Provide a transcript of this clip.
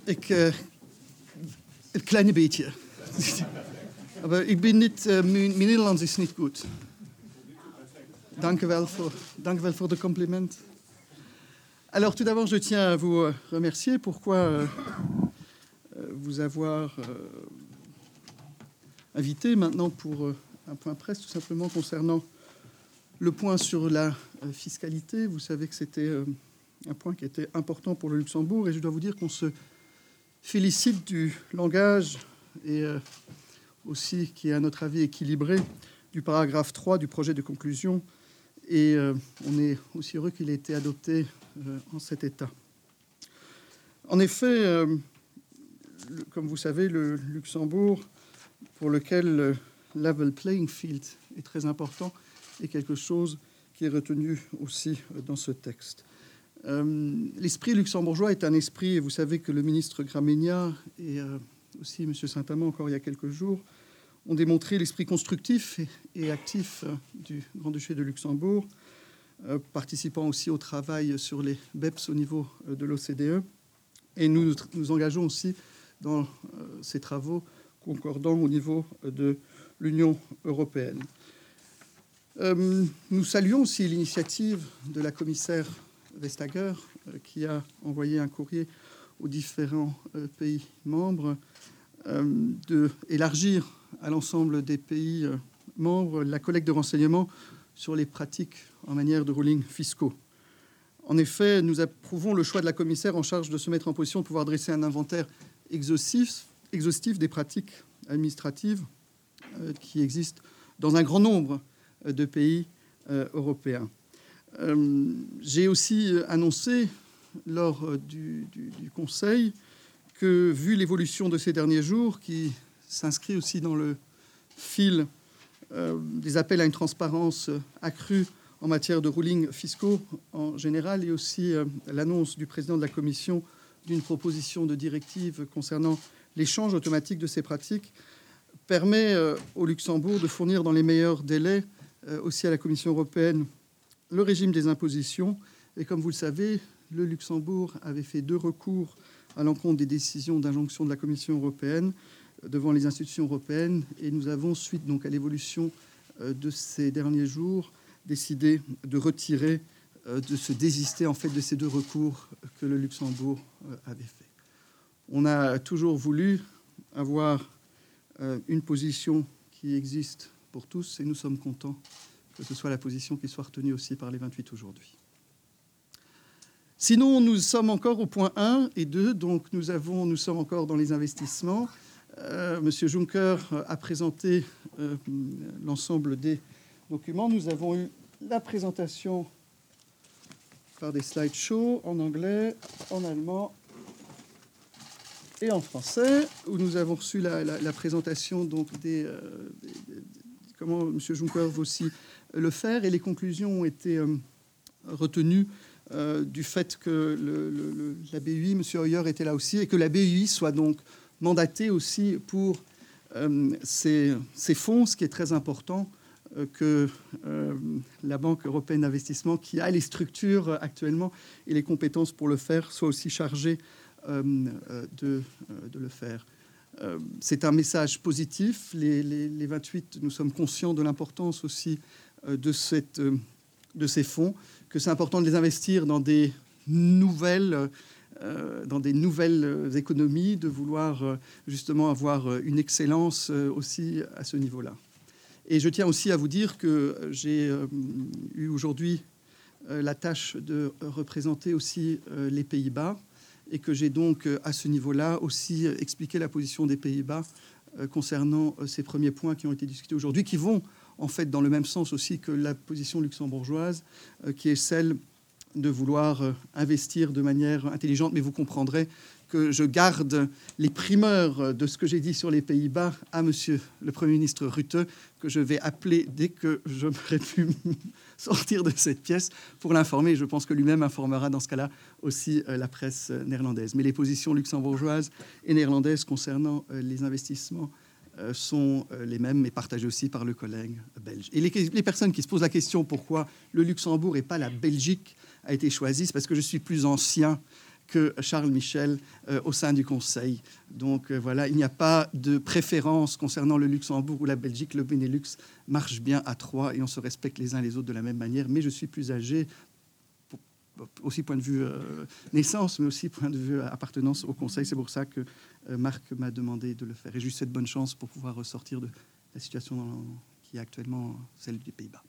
Het kleine beetje. Maar ik ben niet, mijn Nederlands is niet goed. Dank u wel voor de compliment. Alors tout d'abord, je tiens à vous remercier. Pourquoi vous avoir invité maintenant pour un point presse, tout simplement concernant le point sur la fiscalité. Vous savez que c'était un point qui était important pour le Luxembourg et je dois vous dire qu'on se félicite du langage et aussi qui est à notre avis équilibré du paragraphe 3 du projet de conclusion et on est aussi heureux qu'il ait été adopté en cet état. En effet, comme vous savez, le Luxembourg, pour lequel le level playing field est très important, est quelque chose qui est retenu aussi dans ce texte. L'esprit luxembourgeois est un esprit, et vous savez que le ministre Gramegna et aussi M. Saint-Amand, encore il y a quelques jours, ont démontré l'esprit constructif et actif du Grand-Duché de Luxembourg, participant aussi au travail sur les BEPS au niveau de l'OCDE. Et nous nous engageons aussi dans ces travaux concordants au niveau de l'Union européenne. Nous saluons aussi l'initiative de la commissaire Vestager qui a envoyé un courrier aux différents pays membres d'élargir à l'ensemble des pays membres la collecte de renseignements sur les pratiques en matière de rulings fiscaux. En effet, nous approuvons le choix de la commissaire en charge de se mettre en position de pouvoir dresser un inventaire exhaustif des pratiques administratives qui existent dans un grand nombre de pays européens. J'ai aussi annoncé lors du Conseil que, vu l'évolution de ces derniers jours, qui s'inscrit aussi dans le fil des appels à une transparence accrue en matière de rulings fiscaux en général, et aussi l'annonce du président de la Commission d'une proposition de directive concernant l'échange automatique de ces pratiques, permet au Luxembourg de fournir dans les meilleurs délais aussi à la Commission européenne le régime des impositions. Et comme vous le savez, le Luxembourg avait fait 2 recours à l'encontre des décisions d'injonction de la Commission européenne devant les institutions européennes. Et nous avons, suite donc à l'évolution de ces derniers jours, décidé de retirer, de se désister en fait de ces 2 recours que le Luxembourg avait fait. On a toujours voulu avoir une position qui existe pour tous et nous sommes contents que ce soit la position qui soit retenue aussi par les 28 aujourd'hui. Sinon, nous sommes encore au point 1 et 2, donc nous sommes encore dans les investissements. Monsieur Juncker a présenté l'ensemble des documents. Nous avons eu la présentation par des slideshows en anglais, en allemand et en français, où nous avons reçu la présentation donc comment M. Juncker veut aussi le faire, et les conclusions ont été retenues du fait que la BEI, M. Hoyer était là aussi, et que la BEI soit donc mandatée aussi pour ces fonds, ce qui est très important, que la Banque européenne d'investissement, qui a les structures actuellement et les compétences pour le faire, soit aussi chargée de le faire. C'est un message positif. Les 28, nous sommes conscients de l'importance aussi de ces fonds, que c'est important de les investir dans des nouvelles économies, de vouloir justement avoir une excellence aussi à ce niveau-là. Et je tiens aussi à vous dire que j'ai eu aujourd'hui la tâche de représenter aussi les Pays-Bas, et que j'ai donc, à ce niveau-là, aussi expliqué la position des Pays-Bas concernant ces premiers points qui ont été discutés aujourd'hui, qui vont en fait dans le même sens aussi que la position luxembourgeoise, qui est celle de vouloir investir de manière intelligente. Mais vous comprendrez que je garde les primeurs de ce que j'ai dit sur les Pays-Bas à Monsieur le Premier ministre Rutte, que je vais appeler dès que je m'aurai pu sortir de cette pièce pour l'informer. Je pense que lui-même informera dans ce cas-là aussi la presse néerlandaise. Mais les positions luxembourgeoises et néerlandaises concernant les investissements sont les mêmes, mais partagées aussi par le collègue belge. Et les personnes qui se posent la question pourquoi le Luxembourg et pas la Belgique a été choisi, c'est parce que je suis plus ancien que Charles Michel au sein du Conseil. Donc voilà, il n'y a pas de préférence concernant le Luxembourg ou la Belgique. Le Benelux marche bien à trois et on se respecte les uns les autres de la même manière. Mais je suis plus âgé, aussi point de vue naissance, mais aussi point de vue appartenance au Conseil. C'est pour ça que Marc m'a demandé de le faire. Et j'ai eu cette bonne chance pour pouvoir ressortir de la situation qui est actuellement celle des Pays-Bas.